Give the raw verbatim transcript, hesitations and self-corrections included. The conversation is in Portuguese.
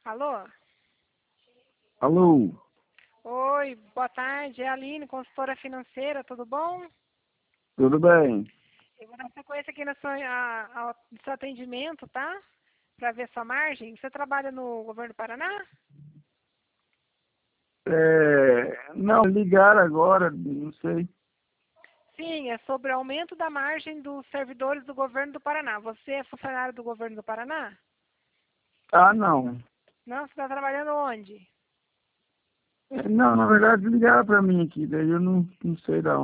Alô? Alô? Oi, boa tarde. É a Aline, consultora financeira, tudo bom? Tudo bem? Eu vou dar sequência aqui no seu, a, a, no seu atendimento, tá? Para ver sua margem. Você trabalha no governo do Paraná? É, não, ligaram agora, não sei. Sim, é sobre o aumento da margem dos servidores do governo do Paraná. Você é funcionário do governo do Paraná? Ah, não. Não, você está trabalhando onde? É, não, na verdade ligaram para mim aqui, daí eu não, não sei da